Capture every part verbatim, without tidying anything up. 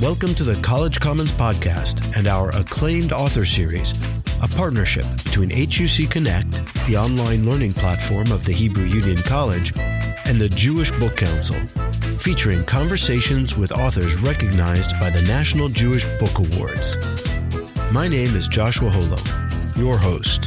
Welcome to the College Commons Podcast and our acclaimed author series, a partnership between H U C Connect, the online learning platform of the Hebrew Union College, and the Jewish Book Council, featuring conversations with authors recognized by the National Jewish Book Awards. My name is Joshua Holo, your host.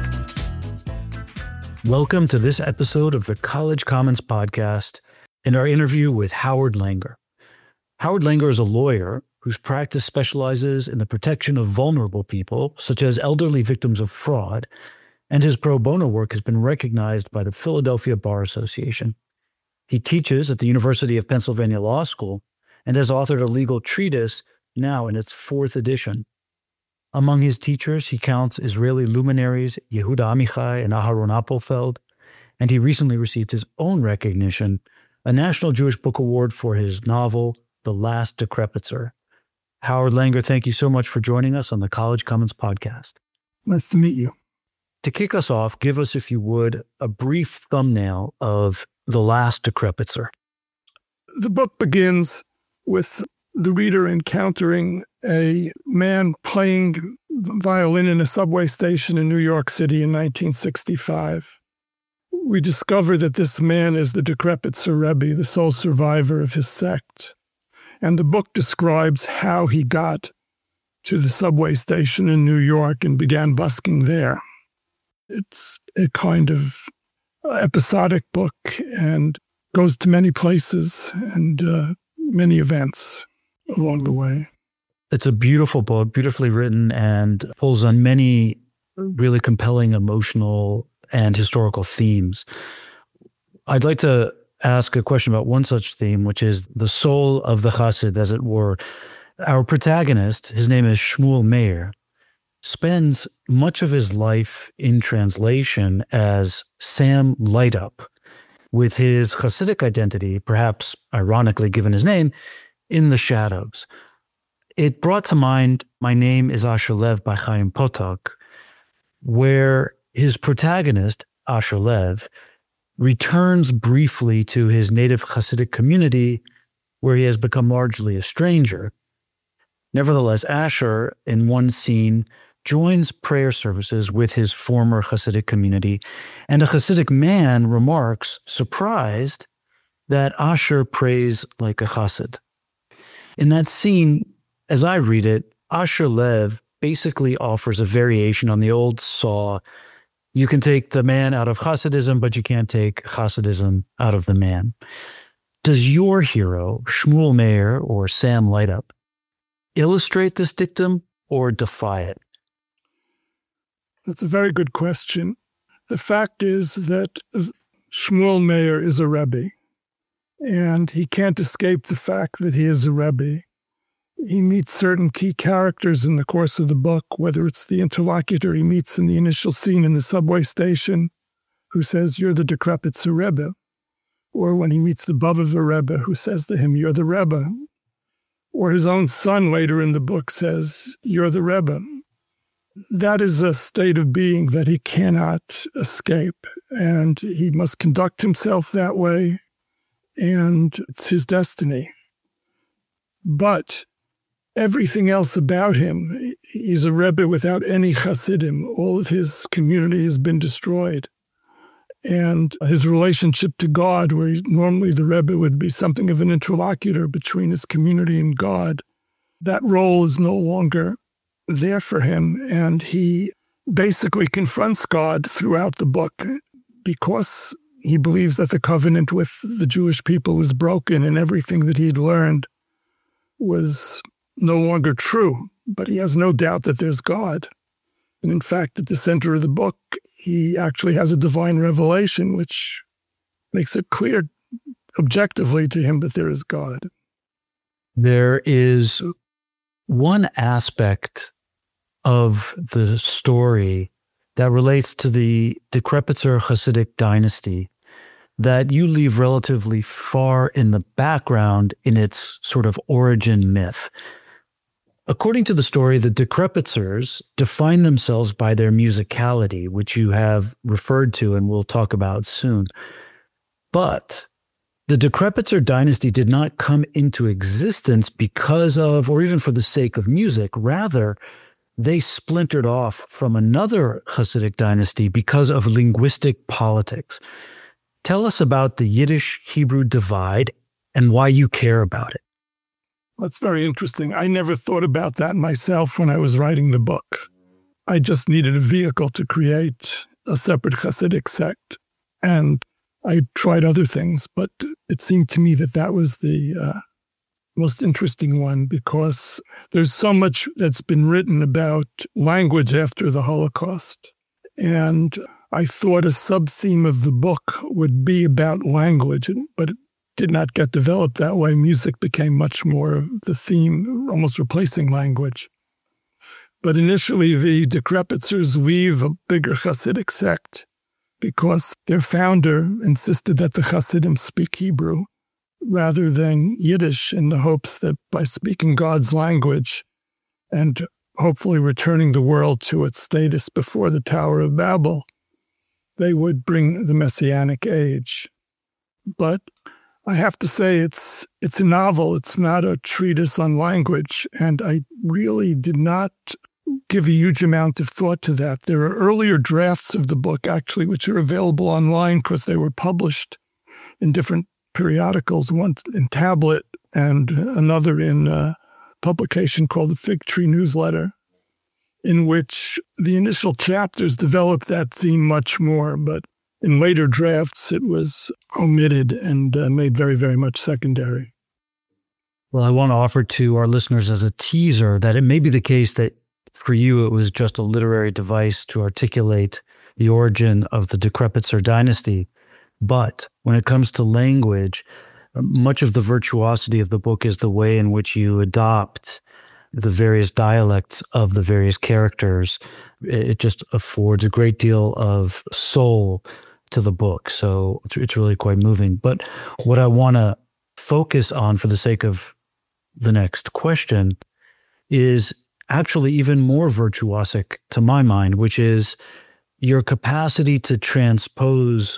Welcome to this episode of the College Commons Podcast and our interview with Howard Langer. Howard Langer is a lawyer whose practice specializes in the protection of vulnerable people, such as elderly victims of fraud, and his pro bono work has been recognized by the Philadelphia Bar Association. He teaches at the University of Pennsylvania Law School and has authored a legal treatise, now in its fourth edition. Among his teachers, he counts Israeli luminaries Yehuda Amichai and Aharon Appelfeld, and he recently received his own recognition, a National Jewish Book Award for his novel, The Last Decrepitzer. Howard Langer, thank you so much for joining us on the College Commons Podcast. Nice to meet you. To kick us off, give us, if you would, a brief thumbnail of The Last Decrepitzer. The book begins with the reader encountering a man playing violin in a subway station in New York City in nineteen sixty-five. We discover that this man is the Decrepitzer Rebbe, the sole survivor of his sect. And the book describes how he got to the subway station in New York and began busking there. It's a kind of episodic book and goes to many places and uh, many events along the way. It's a beautiful book, beautifully written, and pulls on many really compelling emotional and historical themes. I'd like to ask a question about one such theme, which is the soul of the Chassid, as it were. Our protagonist, his name is Shmuel Meir, spends much of his life in translation as Sam Lightup, with his Hasidic identity, perhaps ironically given his name, in the shadows. It brought to mind My Name is Asher Lev by Chaim Potok, where his protagonist, Asher Lev, returns briefly to his native Hasidic community, where he has become largely a stranger. Nevertheless, Asher, in one scene, joins prayer services with his former Hasidic community, and a Hasidic man remarks, surprised, that Asher prays like a Chassid. In that scene, as I read it, Asher Lev basically offers a variation on the old saw: you can take the man out of Hasidism, but you can't take Hasidism out of the man. Does your hero, Shmuel Meir or Sam Lightup, illustrate this dictum or defy it? That's a very good question. The fact is that Shmuel Meir is a Rebbe, and he can't escape the fact that he is a Rebbe. He meets certain key characters in the course of the book, whether it's the interlocutor he meets in the initial scene in the subway station, who says, "You're the Decrepitzer Rebbe," or when he meets the Bavova Rebbe, who says to him, "You're the Rebbe," or his own son later in the book says, "You're the Rebbe." That is a state of being that he cannot escape, and he must conduct himself that way, and it's his destiny. But everything else about him, he's a Rebbe without any Hasidim. All of his community has been destroyed. And his relationship to God, where he, normally the Rebbe would be something of an interlocutor between his community and God, that role is no longer there for him. And he basically confronts God throughout the book because he believes that the covenant with the Jewish people was broken and everything that he'd learned was no longer true, but he has no doubt that there's God. And in fact, at the center of the book, he actually has a divine revelation, which makes it clear objectively to him that there is God. There is one aspect of the story that relates to the Decrepitzer Hasidic dynasty that you leave relatively far in the background in its sort of origin myth. According to the story, the Decrepitzers define themselves by their musicality, which you have referred to and we'll talk about soon. But The Decrepitzer dynasty did not come into existence because of, or even for the sake of music. Rather, they splintered off from another Hasidic dynasty because of linguistic politics. Tell us about the Yiddish-Hebrew divide and why you care about it. That's very interesting. I never thought about that myself when I was writing the book. I just needed a vehicle to create a separate Hasidic sect. And I tried other things, but it seemed to me that that was the uh, most interesting one, because there's so much that's been written about language after the Holocaust. And I thought a sub-theme of the book would be about language, but it did not get developed that way. Music became much more of the theme, almost replacing language. But initially, the Decrepitzers weave a bigger Hasidic sect because their founder insisted that the Hasidim speak Hebrew rather than Yiddish, in the hopes that by speaking God's language and hopefully returning the world to its status before the Tower of Babel, they would bring the Messianic age. But I have to say, it's it's a novel. It's not a treatise on language, and I really did not give a huge amount of thought to that. There are earlier drafts of the book, actually, which are available online because they were published in different periodicals, one in tablet and another in a publication called the Fig Tree Newsletter, in which the initial chapters developed that theme much more, but in later drafts it was omitted and uh, made very, very much secondary. Well, I want to offer to our listeners as a teaser that it may be the case that for you it was just a literary device to articulate the origin of the Decrepitzer dynasty. But when it comes to language, much of the virtuosity of the book is the way in which you adopt the various dialects of the various characters. It just affords a great deal of soul to the book. So it's, it's really quite moving. But what I want to focus on for the sake of the next question is actually even more virtuosic to my mind, which is your capacity to transpose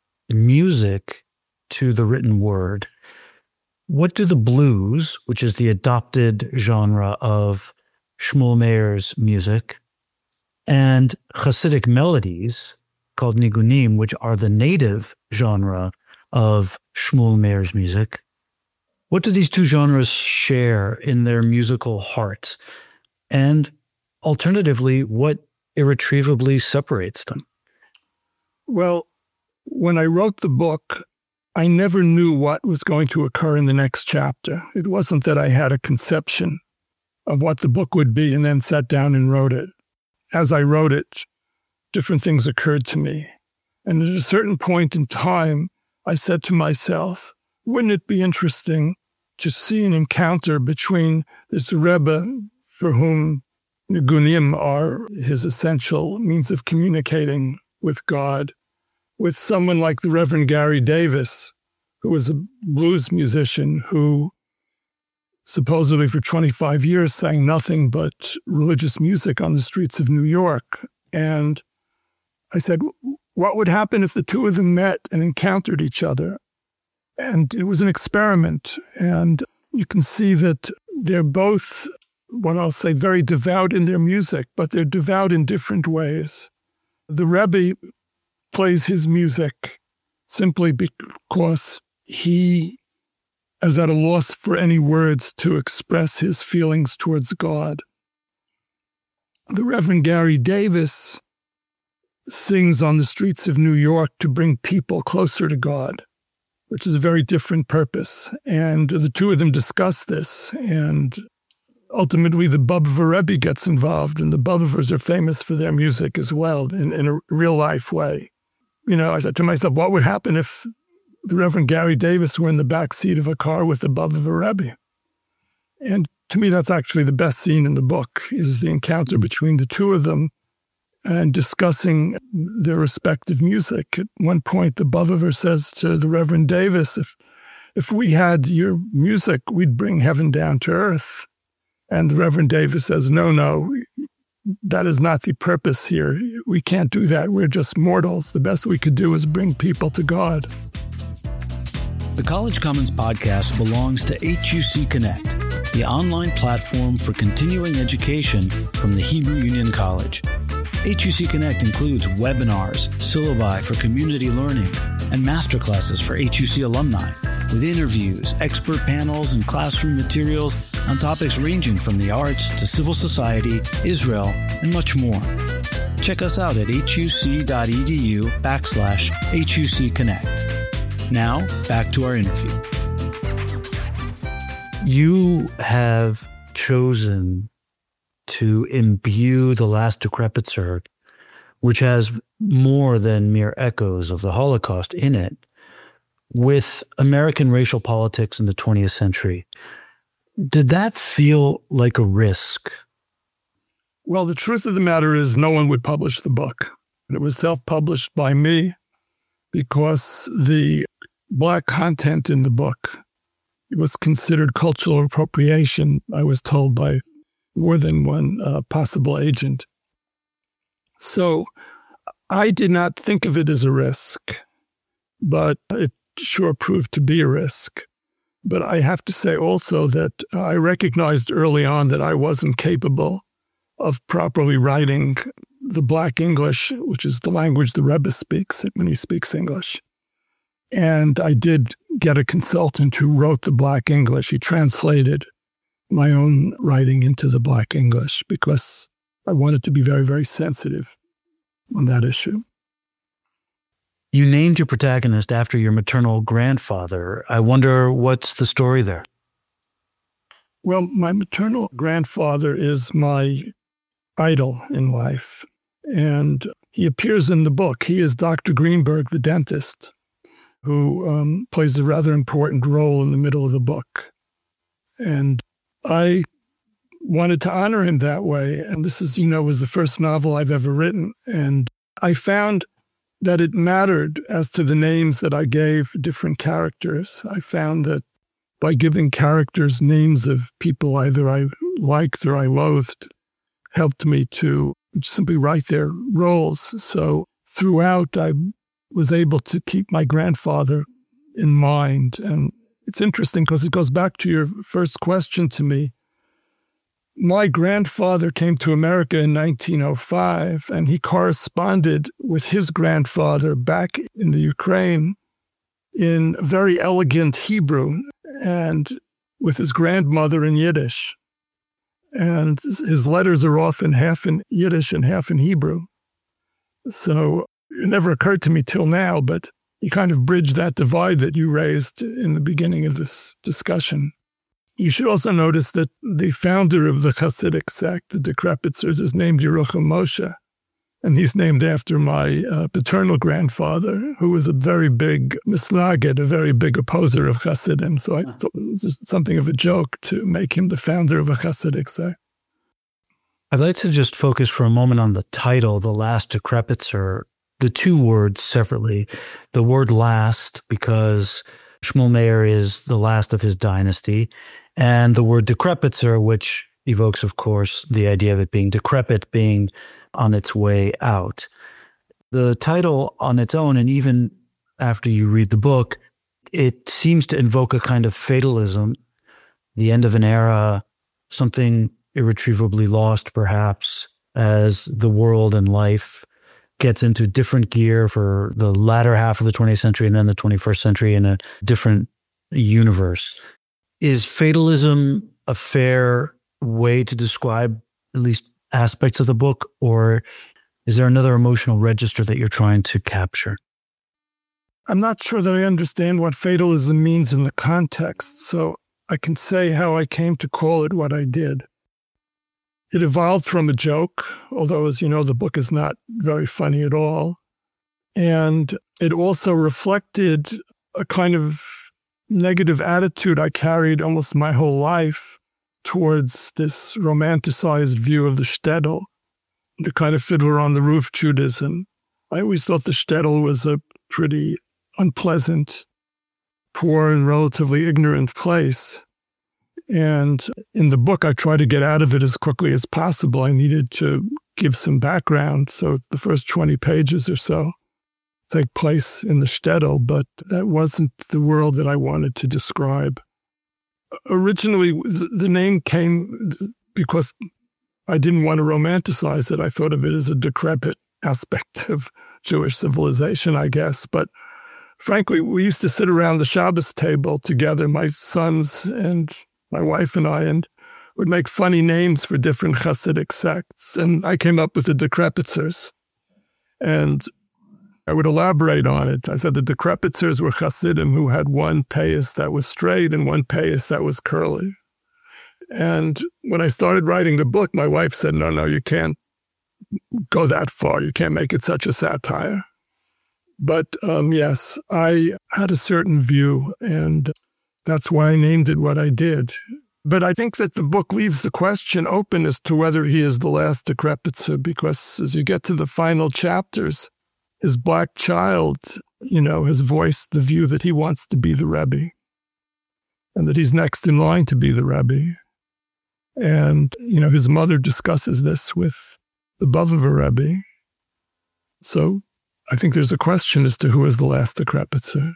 music to the written word. What do the blues, which is the adopted genre of Shmuel Mayer's music, and Hasidic melodies, called nigunim, which are the native genre of Shmuel Mayer's music, what do these two genres share in their musical heart? And alternatively, what irretrievably separates them? Well, when I wrote the book, I never knew what was going to occur in the next chapter. It wasn't that I had a conception of what the book would be and then sat down and wrote it. As I wrote it, different things occurred to me. And at a certain point in time, I said to myself, wouldn't it be interesting to see an encounter between this Rebbe, for whom nigunim are his essential means of communicating with God, with someone like the Reverend Gary Davis, who was a blues musician who supposedly for twenty-five years sang nothing but religious music on the streets of New York. And I said, what would happen if the two of them met and encountered each other? And it was an experiment. And you can see that they're both, what I'll say, very devout in their music, but they're devout in different ways. The Rebbe plays his music simply because he is at a loss for any words to express his feelings towards God. The Reverend Gary Davis sings on the streets of New York to bring people closer to God, which is a very different purpose. And the two of them discuss this, and ultimately the Bubber Rebbe gets involved, and the Bubbers are famous for their music as well in, in a real-life way. You know, I said to myself, what would happen if the Reverend Gary Davis were in the back seat of a car with the Bubber Rebbe? And to me, that's actually the best scene in the book, is the encounter between the two of them and discussing their respective music. At one point, the Bubber says to the Reverend Davis, if if we had your music, we'd bring heaven down to earth. And the Reverend Davis says, no, no, that is not the purpose here. We can't do that. We're just mortals. The best we could do is bring people to God. The College Commons podcast belongs to H U C Connect, the online platform for continuing education from the Hebrew Union College. H U C Connect includes webinars, syllabi for community learning, and masterclasses for H U C alumni, with interviews, expert panels, and classroom materials on topics ranging from the arts to civil society, Israel, and much more. Check us out at huc.edu backslash HUC Connect. Now, back to our interview. You have chosen to imbue The Last Decrepitzer, which has more than mere echoes of the Holocaust in it, with American racial politics in the twentieth century. Did that feel like a risk? Well, the truth of the matter is no one would publish the book. It was self-published by me because the Black content in the book was considered cultural appropriation, I was told by more than one uh, possible agent. So I did not think of it as a risk, but it sure proved to be a risk. But I have to say also that I recognized early on that I wasn't capable of properly writing the Black English, which is the language the Rebbe speaks when he speaks English. And I did get a consultant who wrote the Black English. He translated my own writing into the Black English because I wanted to be very, very sensitive on that issue. You named your protagonist after your maternal grandfather. I wonder what's the story there? Well, my maternal grandfather is my idol in life, and he appears in the book. He is Doctor Greenberg, the dentist, who um, plays a rather important role in the middle of the book. And I wanted to honor him that way. And this is, you know, was the first novel I've ever written. And I found that it mattered as to the names that I gave different characters. I found that by giving characters names of people either I liked or I loathed, helped me to simply write their roles. So throughout, I was able to keep my grandfather in mind. And it's interesting because it goes back to your first question to me. My grandfather came to America in nineteen oh five, and he corresponded with his grandfather back in the Ukraine in very elegant Hebrew and with his grandmother in Yiddish. And his letters are often half in Yiddish and half in Hebrew. So it never occurred to me till now, but you kind of bridged that divide that you raised in the beginning of this discussion. You should also notice that the founder of the Hasidic sect, the Decrepitzers, is named Yerucham Moshe, and he's named after my uh, paternal grandfather, who was a very big mislaged, a very big opposer of Hasidim. So I thought it was just something of a joke to make him the founder of a Hasidic sect. I'd like to just focus for a moment on the title, The Last Decrepitzer, the two words separately. The word last, because Shmuel Meir is the last of his dynasty, and the word decrepitzer, which evokes, of course, the idea of it being decrepit, being on its way out. The title on its own, and even after you read the book, it seems to invoke a kind of fatalism, the end of an era, something irretrievably lost, perhaps, as the world and life gets into different gear for the latter half of the twentieth century and then the twenty-first century in a different universe. Is fatalism a fair way to describe at least aspects of the book, or is there another emotional register that you're trying to capture? I'm not sure that I understand what fatalism means in the context, so I can say how I came to call it what I did. It evolved from a joke, although, as you know, the book is not very funny at all. And it also reflected a kind of negative attitude I carried almost my whole life towards this romanticized view of the shtetl, the kind of Fiddler on the Roof Judaism. I always thought the shtetl was a pretty unpleasant, poor, and relatively ignorant place. And in the book, I try to get out of it as quickly as possible. I needed to give some background. So the first twenty pages or so, it's take place in the shtetl, but that wasn't the world that I wanted to describe. Originally, the name came because I didn't want to romanticize it. I thought of it as a decrepit aspect of Jewish civilization, I guess. But frankly, we used to sit around the Shabbos table together, my sons and my wife and I, and would make funny names for different Hasidic sects. And I came up with the Decrepitzers. And I would elaborate on it. I said the Decrepitzers were Hasidim who had one payas that was straight and one payas that was curly. And when I started writing the book, my wife said, no, no, you can't go that far. You can't make it such a satire. But um, yes, I had a certain view, and that's why I named it what I did. But I think that the book leaves the question open as to whether he is the last Decrepitzer, because as you get to the final chapters, his black child, you know, has voiced the view that he wants to be the Rebbe and that he's next in line to be the Rebbe. And, you know, his mother discusses this with the Bavova Rebbe. So I think there's a question as to who is the last Decrepitzer.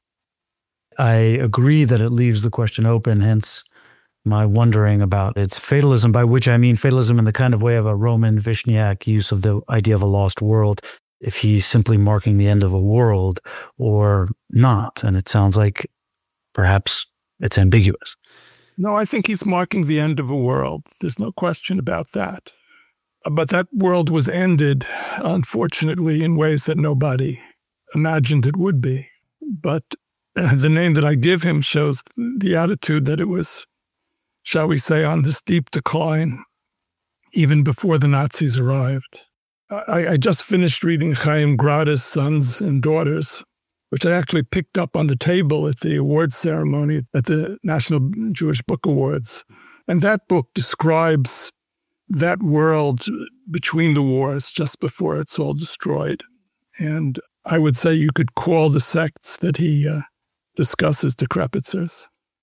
I agree that it leaves the question open, hence my wondering about its fatalism, by which I mean fatalism in the kind of way of a Roman Vishniac use of the idea of a lost world, if he's simply marking the end of a world or not. And it sounds like perhaps it's ambiguous. No, I think he's marking the end of a world. There's no question about that. But that world was ended, unfortunately, in ways that nobody imagined it would be. But the name that I give him shows the attitude that it was, shall we say, on the steep decline, even before the Nazis arrived. I, I just finished reading Chaim Grada's Sons and Daughters, which I actually picked up on the table at the awards ceremony at the National Jewish Book Awards. And that book describes that world between the wars, just before it's all destroyed. And I would say you could call the sects that he uh, discusses Decrepitzers.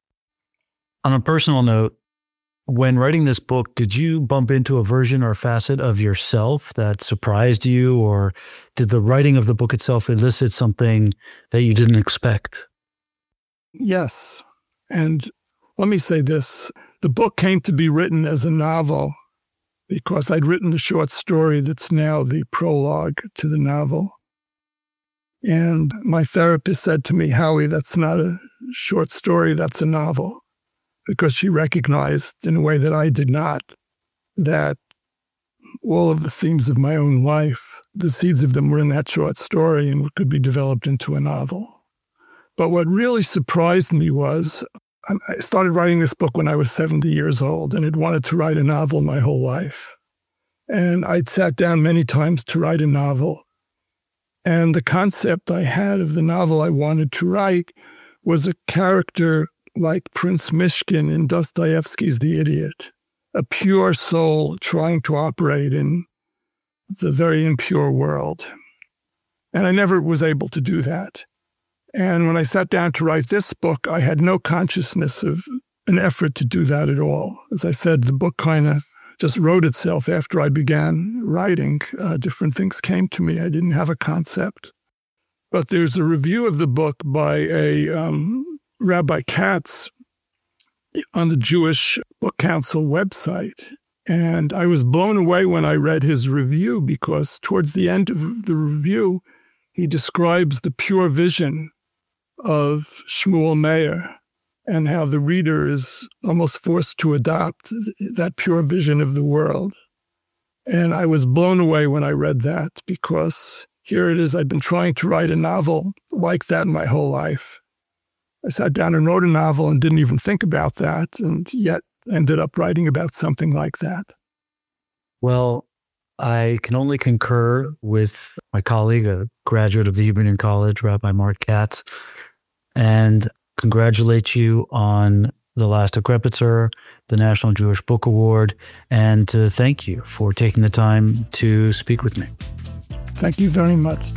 On a personal note, when writing this book, did you bump into a version or facet of yourself that surprised you, or did the writing of the book itself elicit something that you didn't expect? Yes. And let me say this. The book came to be written as a novel because I'd written a short story that's now the prologue to the novel. And my therapist said to me, Howie, that's not a short story, that's a novel. Because she recognized in a way that I did not, that all of the themes of my own life, the seeds of them were in that short story and could be developed into a novel. But what really surprised me was, I started writing this book when I was seventy years old and had wanted to write a novel my whole life. And I'd sat down many times to write a novel. And the concept I had of the novel I wanted to write was a character like Prince Mishkin in Dostoevsky's The Idiot, a pure soul trying to operate in the very impure world. And I never was able to do that. And when I sat down to write this book, I had no consciousness of an effort to do that at all. As I said, the book kind of just wrote itself after I began writing. Uh, different things came to me. I didn't have a concept. But there's a review of the book by a um, Rabbi Katz on the Jewish Book Council website. And I was blown away when I read his review, because towards the end of the review, he describes the pure vision of Shmuel Meir and how the reader is almost forced to adopt that pure vision of the world. And I was blown away when I read that, because here it is, I'd been trying to write a novel like that my whole life. I sat down and wrote a novel and didn't even think about that, and yet ended up writing about something like that. Well, I can only concur with my colleague, a graduate of the Hebrew Union College, Rabbi Mark Katz, and congratulate you on The Last Decrepitzer, the National Jewish Book Award, and to thank you for taking the time to speak with me. Thank you very much.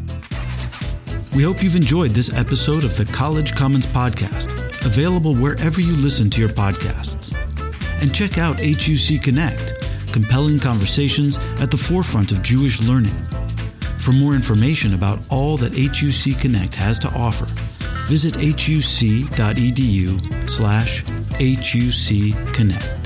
We hope you've enjoyed this episode of the College Commons Podcast, available wherever you listen to your podcasts. And check out H U C Connect, compelling conversations at the forefront of Jewish learning. For more information about all that H U C Connect has to offer, visit huc.edu slash HUC Connect.